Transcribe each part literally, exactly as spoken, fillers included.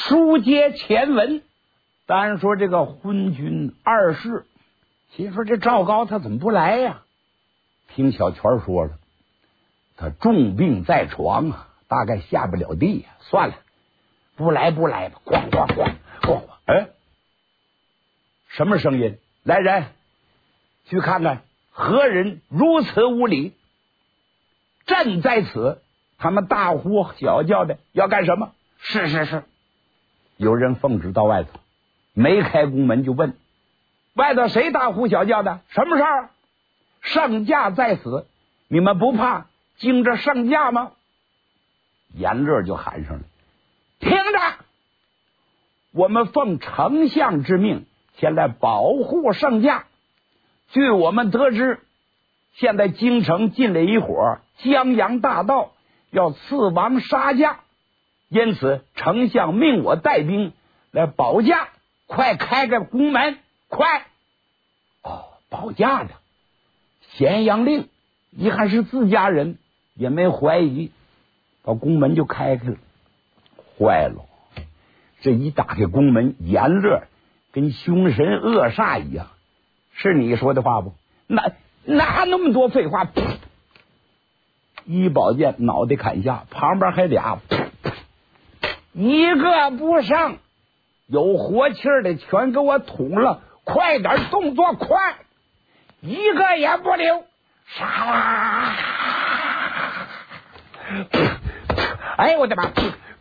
书接前文，单说这个昏君二世，心说这赵高他怎么不来呀？听小泉说了，他重病在床啊，大概下不了地呀。算了，不来不来吧，咣咣咣咣！哎，什么声音？来人，去看看何人如此无礼！朕在此，他们大呼小叫的要干什么？是是是，有人奉旨到外头，没开宫门就问外头谁大呼小叫的？什么事儿？圣驾在此，你们不怕惊着圣驾吗？严乐就喊上了：听着，我们奉丞相之命前来保护圣驾。据我们得知，现在京城进了一伙江洋大盗，要刺王杀驾，因此丞相命我带兵来保驾，快开个宫门，快！哦，保驾的咸阳令一看是自家人，也没怀疑，把宫门就开开了。坏了，这一打开宫门，严乐跟凶神恶煞一样。是你说的话不？哪哪那么多废话？一宝剑脑袋砍下，旁边还俩，一个不剩，有活气儿的全给我捅了！快点，动作快，一个也不留！杀啦！哎，我的妈！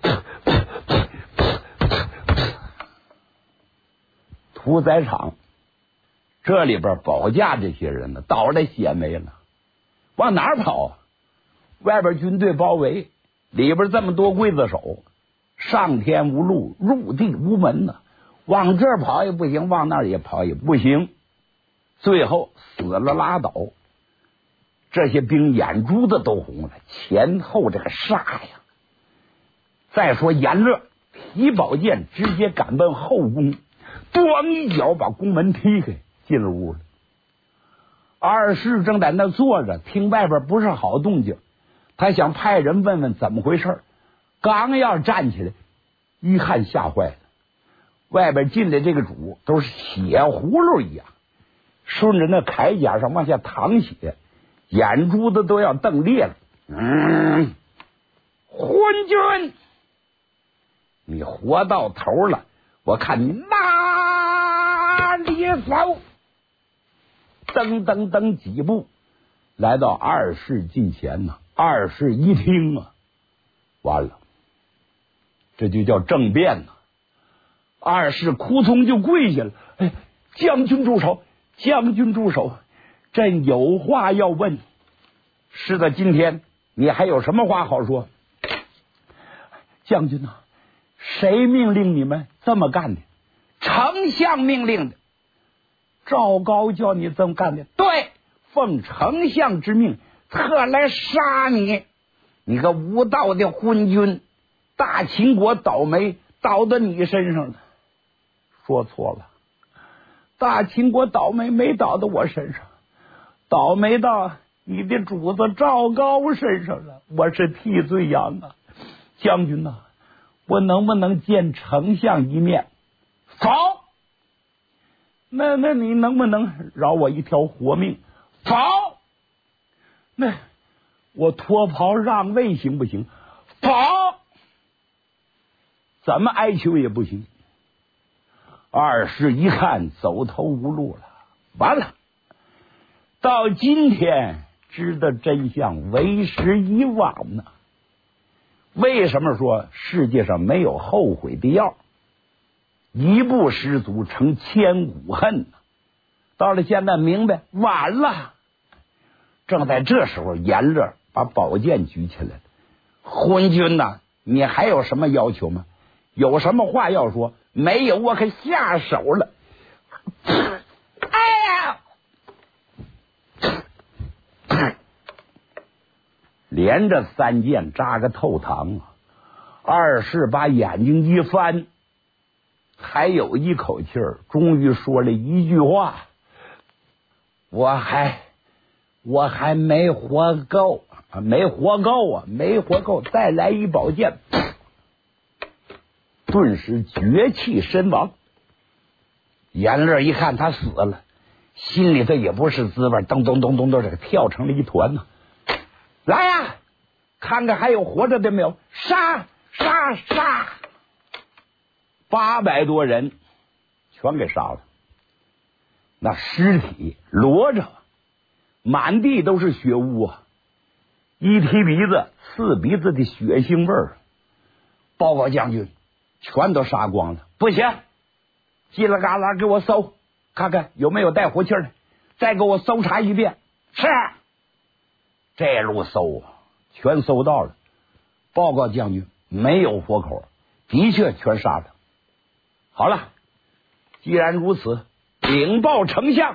屠宰场这里边保驾这些人呢，倒了血霉了，往哪儿跑啊？外边军队包围，里边这么多刽子手，上天无路，入地无门呢、啊。往这儿跑也不行，往那儿也跑也不行，最后死了拉倒。这些兵眼珠子都红了，前后这个煞呀！再说严乐提宝剑直接赶奔后宫，咣一脚把宫门踢开，进了屋了。二世正在那坐着，听外边不是好动静，他想派人问问怎么回事，刚要站起来，一看吓坏了，外边进来这个主都是血葫芦一样，顺着那铠甲上往下淌血，眼珠子都要瞪裂了。嗯，昏君，你活到头了，我看你哪里走！噔噔噔几步来到二世近前呢、啊，二世一听啊，完了，这就叫政变呢、啊。二世扑通就跪下了，哎，将军住手，将军住手，朕有话要问。是的，今天你还有什么话好说？将军啊，谁命令你们这么干的？丞相命令的。赵高叫你这么干的？对，奉丞相之命，特来杀你！你个无道的昏君，大秦国倒霉倒到你身上了。说错了，大秦国倒霉没倒到我身上，倒霉到你的主子赵高身上了。我是替罪羊啊！将军呐、啊，我能不能见丞相一面？走。那那你能不能饶我一条活命？走。那我脱袍让位行不行？走。怎么哀求也不行。二世一看走投无路了，完了，到今天知道真相为时已晚呢。为什么说世界上没有后悔的药？一不失足成千古恨呢。到了现在明白晚了。正在这时候，严乐把宝剑举起来了。昏君呐、啊，你还有什么要求吗？有什么话要说？没有，我可下手了。哎呀！连着三剑扎个透膛啊！二世把眼睛一翻，还有一口气儿，终于说了一句话：“我还我还没活够啊，没活够啊，没活够，再来一宝剑。” 顿时绝气身亡。阎乐一看他死了，心里头也不是滋味，咚咚咚咚咚，这个跳成了一团呢。来呀，看看还有活着的没有？杀杀杀！八百多人全给杀了，那尸体摞着，满地都是血污啊！一提鼻子，刺鼻子的血腥味儿。报告将军，全都杀光了。不行，叽里嘎啦给我搜，看看有没有带活气的，再给我搜查一遍。是，这路搜啊，全搜到了。报告将军，没有活口，的确全杀了。好了，既然如此，禀报丞相。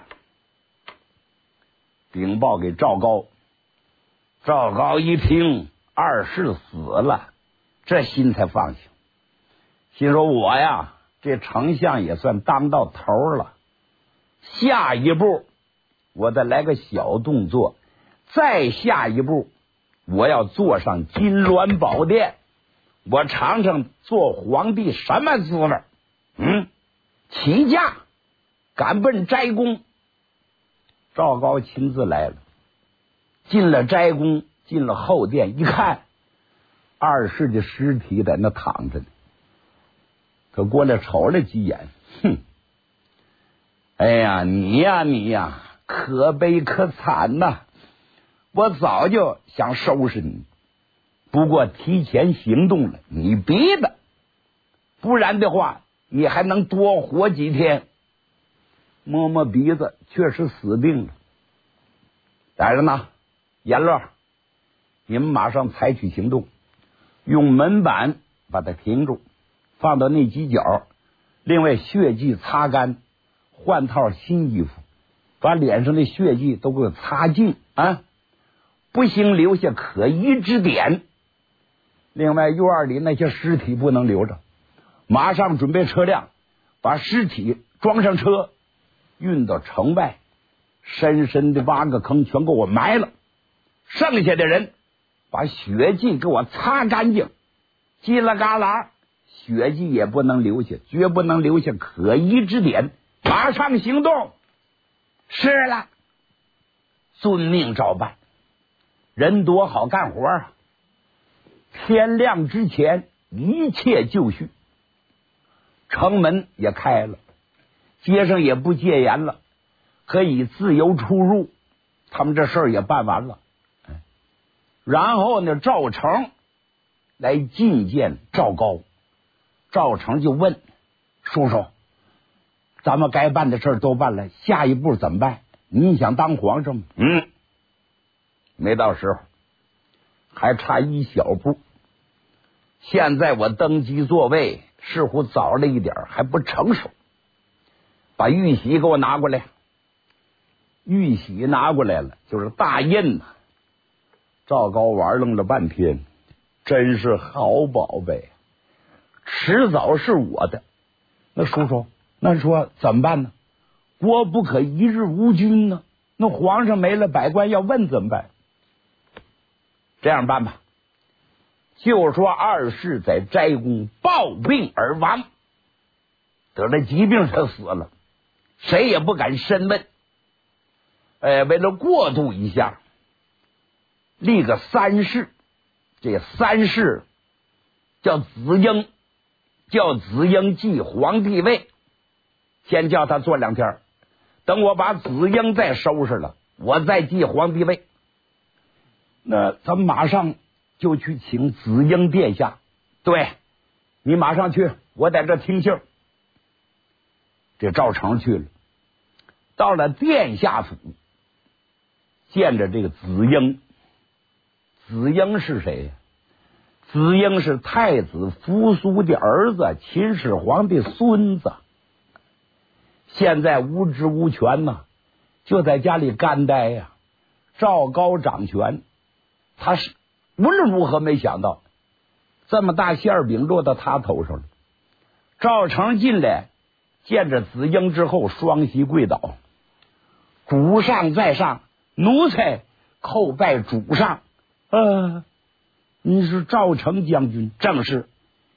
禀报给赵高。赵高一听二世死了，这心才放下，心说我呀，这丞相也算当到头了。下一步我再来个小动作，再下一步我要坐上金銮宝殿，我尝尝做皇帝什么滋味。嗯，起驾赶奔斋宫。赵高亲自来了，进了斋宫，进了后殿，一看二世的尸体在那躺着呢，可过来瞅了几眼，哼，哎呀，你呀你呀，可悲可惨呐！我早就想收拾你，不过提前行动了，你逼的，不然的话你还能多活几天。摸摸鼻子，确实死定了。来人呐，阎乐，你们马上采取行动，用门板把它停住，放到那犄角，另外血迹擦干，换套新衣服，把脸上的血迹都给我擦净啊，不行留下可疑之点。另外院里那些尸体不能留着，马上准备车辆，把尸体装上车，运到城外，深深的挖个坑，全给我埋了。剩下的人把血迹给我擦干净，叽啦嘎啦，血迹也不能留下，绝不能留下可疑之点。马上行动。是了，遵命照办。人多好干活啊！天亮之前一切就绪，城门也开了，街上也不戒严了，可以自由出入。他们这事儿也办完了。然后呢，赵成来觐见赵高。赵成就问叔叔，咱们该办的事儿都办了，下一步怎么办？你想当皇上吗？嗯，没到时候，还差一小步。现在我登基座位似乎早了一点，还不成熟。把玉玺给我拿过来。玉玺拿过来了，就是大印呐。赵高玩弄了半天，真是好宝贝，迟早是我的。那叔叔，那说怎么办呢？国不可一日无君呢，那皇上没了，百官要问怎么办？这样办吧，就说二世在斋宫暴病而亡，得了疾病他死了，谁也不敢深问。呃，为了过渡一下，立个三世，这三世叫子婴，叫子婴继皇帝位，先叫他做两天，等我把子婴再收拾了，我再继皇帝位。那咱们马上就去请子婴殿下。对，你马上去，我在这听信儿。这赵成去了，到了殿下府，见着这个子婴。子婴是谁呀？子婴是太子扶苏的儿子，秦始皇的孙子。现在无职无权呢，就在家里干呆呀。赵高掌权，他是无论如何没想到这么大馅饼落到他头上了。赵成进来见着子婴之后，双膝跪倒，主上在上，奴才叩拜主上。呃，你是赵成将军？正是。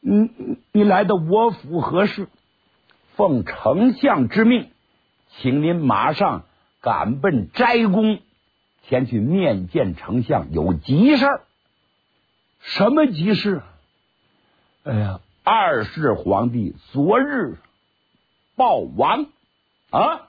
你你来的我府何事？奉丞相之命，请您马上赶奔斋宫，前去面见丞相，有急事儿。什么急事？哎呀，二世皇帝昨日暴亡啊！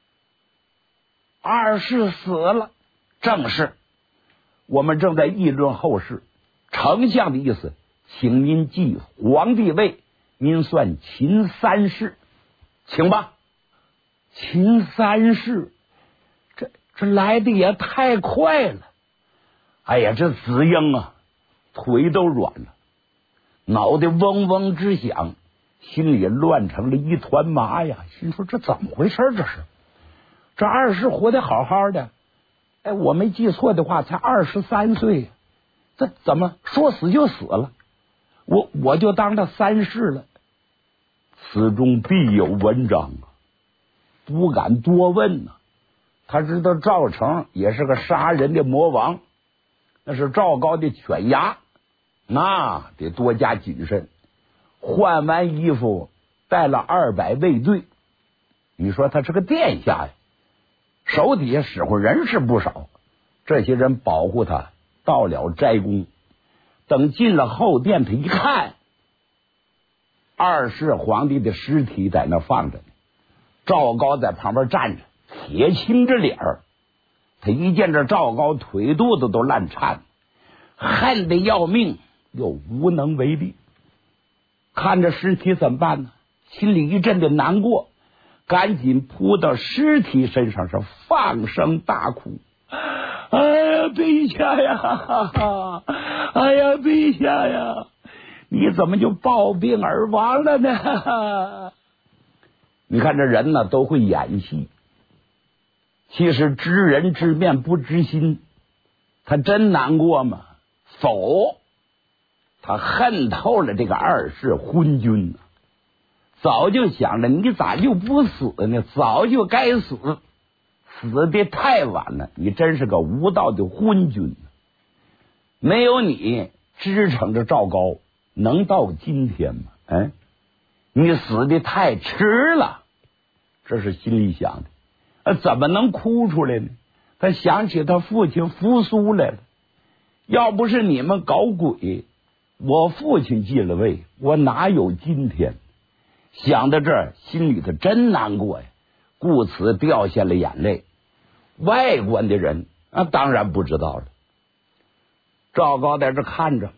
二世死了，正是。我们正在议论后事。丞相的意思，请您继皇帝位，您算秦三世，请吧。秦三世，这这来的也太快了。哎呀，这子英啊，腿都软了，脑袋嗡嗡直响，心里乱成了一团麻呀。心说这怎么回事？这是这二世活得好好的，哎，我没记错的话，才二十三岁，这怎么说死就死了？我我就当他三世了。此中必有文章啊，不敢多问呢、啊。他知道赵成也是个杀人的魔王，那是赵高的犬牙，那得多加谨慎。换完衣服，带了二百卫队。你说他是个殿下呀，手底下使唤人是不少，这些人保护他到了斋宫。等进了后殿，他一看，二世皇帝的尸体在那放着呢，赵高在旁边站着，铁青着脸儿。他一见这赵高，腿肚子都烂颤，恨得要命，又无能为力。看着尸体怎么办呢？心里一阵的难过，赶紧扑到尸体身上，是放声大哭。哎呀，陛下呀！哎呀，陛下呀！你怎么就暴病而亡了呢？你看这人呢，都会演戏。其实知人知面不知心，他真难过吗？否，他恨透了这个二世昏君，早就想着你咋就不死呢？早就该死，死的太晚了。你真是个无道的昏君，没有你支撑着赵高，能到今天吗？哎，你死的太迟了，这是心里想的。啊，怎么能哭出来呢？他想起他父亲扶苏来了，要不是你们搞鬼，我父亲继了位，我哪有今天？想到这儿，心里头真难过呀，故此掉下了眼泪。外观的人啊，当然不知道了。赵高在这看着，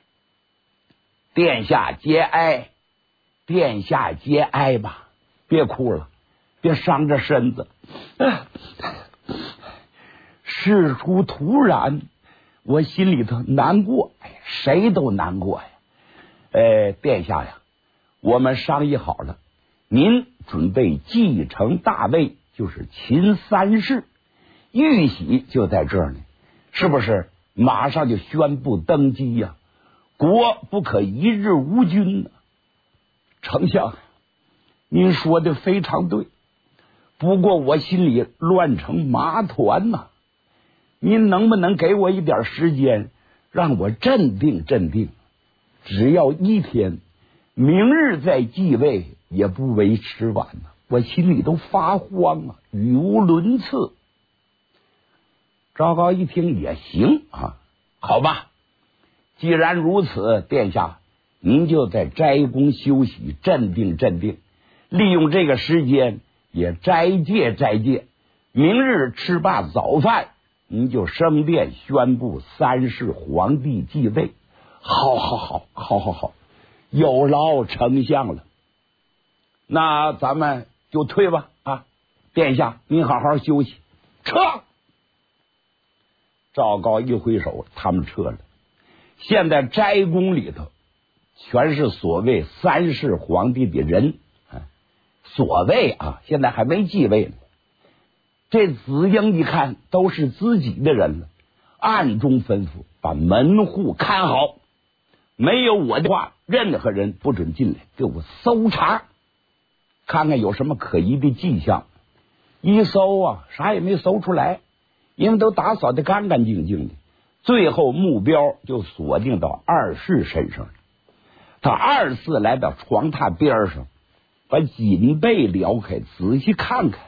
殿下节哀，殿下节哀吧，别哭了，别伤着身子。事出突然，我心里头难过，哎，谁都难过呀。呃，殿下呀，我们商议好了，您准备继承大位，就是秦三世，玉玺就在这儿呢，是不是？马上就宣布登基呀、啊，国不可一日无君呢、啊。丞相，您说的非常对，不过我心里乱成麻团呐、啊。您能不能给我一点时间，让我镇定镇定？只要一天，明日再继位也不为迟晚呢、啊。我心里都发慌啊，语无伦次。赵高一听也行啊，好吧，既然如此，殿下您就在斋宫休息，镇定镇定，利用这个时间也斋戒斋戒。明日吃罢早饭，您就升殿宣布三世皇帝继位。好好好好好好，有劳丞相了。那咱们就退吧啊，殿下您好好休息，撤。赵高一挥手，他们撤了。现在斋宫里头全是所谓三世皇帝的人，所谓啊，现在还没继位呢。这子婴一看都是自己的人了，暗中吩咐把门户看好，没有我的话，任何人不准进来，给我搜查，看看有什么可疑的迹象。一搜啊，啥也没搜出来，因为都打扫的干干净净的。最后目标就锁定到二世身上了。 他二次来到床榻边上，把锦被撩开，仔细看看，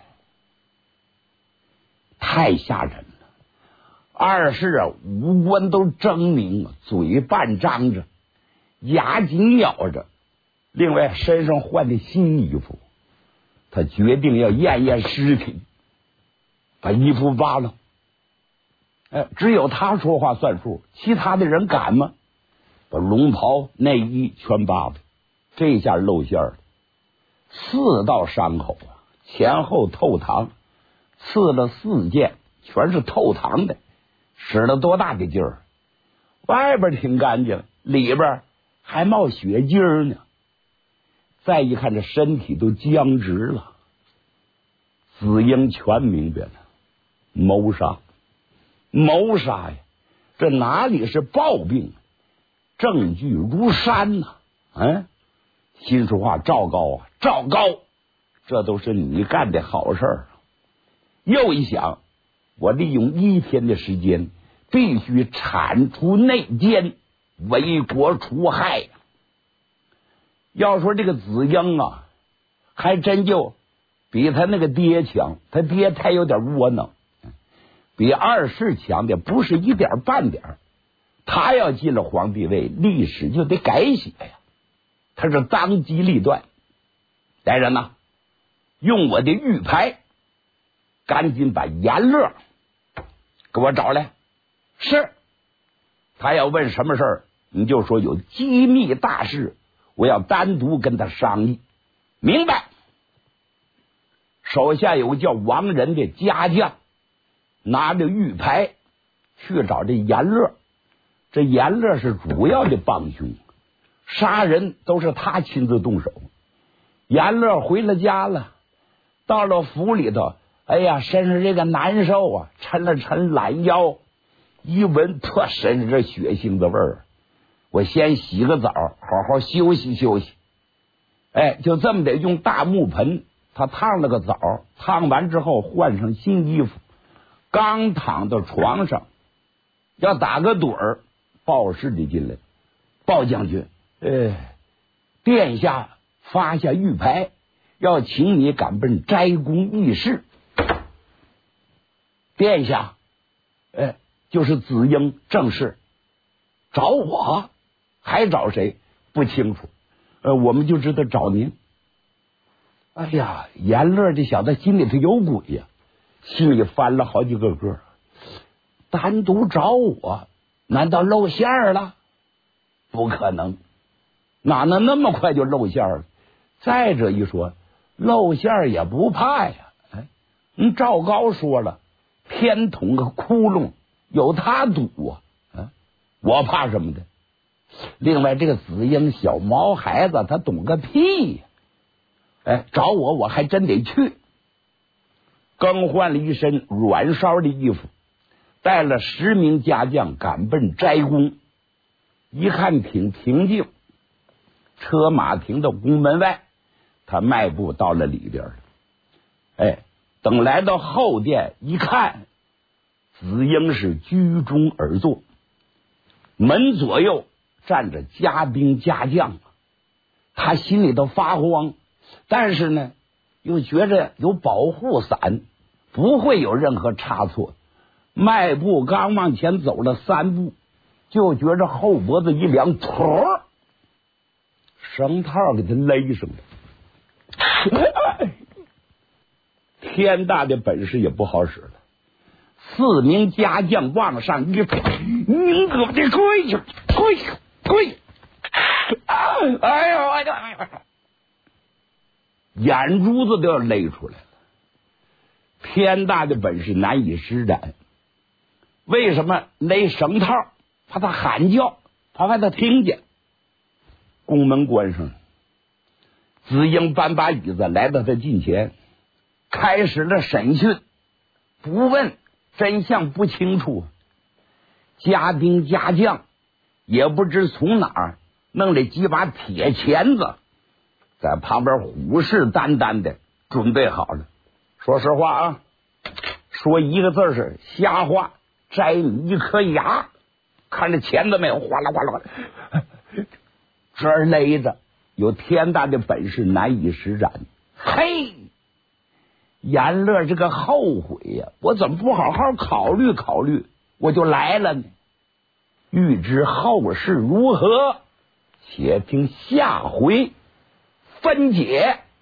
太吓人了。二世啊，五官都狰狞，嘴半张着，牙紧咬着，另外身上换的新衣服。他决定要验验尸体，把衣服扒了。哎，只有他说话算数，其他的人敢吗？把龙袍内衣全扒了，这下露馅了。四道伤口啊，前后透膛，刺了四剑，全是透膛的，使了多大的劲儿！外边挺干净，里边还冒血筋儿呢。再一看，这身体都僵直了。子英全明白了，谋杀，谋杀呀！这哪里是暴病，证据如山呐、啊！嗯，心说话，赵高啊，赵高，这都是你干的好事儿。又一想，我利用一天的时间，必须铲除内奸，为国除害呀！要说这个子英啊，还真就比他那个爹强，他爹太有点窝囊，比二世强的不是一点半点。他要进了皇帝位，历史就得改写呀。他是当机立断，来人呐，用我的玉牌，赶紧把阎乐给我找来。是，他要问什么事儿，你就说有机密大事，我要单独跟他商议。明白。手下有个叫王仁的家将，拿着玉牌去找这阎乐。这阎乐是主要的帮凶，杀人都是他亲自动手。阎乐回了家了，到了府里头，哎呀，身上这个难受啊，抻了抻懒腰，一闻特身上这血腥的味儿，我先洗个澡，好好休息休息。哎，就这么的用大木盆，他烫了个澡，烫完之后换上新衣服，刚躺到床上要打个盹儿，报事的进来，报将军，哎，殿下发下玉牌，要请你赶奔斋宫议事。殿下，哎，就是子英正是。找我？还找谁？不清楚。呃，我们就知道找您。哎呀，阎乐这小子心里头有鬼呀、啊，心里翻了好几个个。单独找我，难道露馅儿了？不可能，哪能那么快就露馅了？再者一说，露馅儿也不怕呀。哎，人赵高说了，天捅个窟窿，有他堵啊。啊，我怕什么的？另外，这个子英小毛孩子，他懂个屁呀！哎，找我我还真得去。更换了一身软烧的衣服，带了十名家将赶奔斋宫。一看挺平静，车马停到宫门外，他迈步到了里边了。哎，等来到后殿一看，子英是居中而坐，门左右站着家兵家将，他心里头发慌，但是呢，又觉着有保护伞，不会有任何差错。迈步刚往前走了三步，就觉着后脖子一凉，突，绳套给他勒上了。天大的本事也不好使了。四名家将往上一推，您可得跪下，跪下，跪！哎呦，哎呀，哎呀，眼珠子都要勒出来了。天大的本事难以施展。为什么勒绳套？怕他喊叫，怕怕他听见。宫门关上了，子英搬把椅子来到他近前，开始了审讯。不问真相不清楚，家丁家将也不知从哪儿弄了几把铁钳子，在旁边虎视眈眈的准备好了。说实话啊，说一个字是瞎话，摘你一颗牙。看着钳子没有？哗啦哗啦哗啦。 这儿勒着，有天大的本事难以施展。嘿，阎乐这个后悔呀、啊，我怎么不好好考虑考虑，我就来了呢？欲知后事如何，且听下回分解。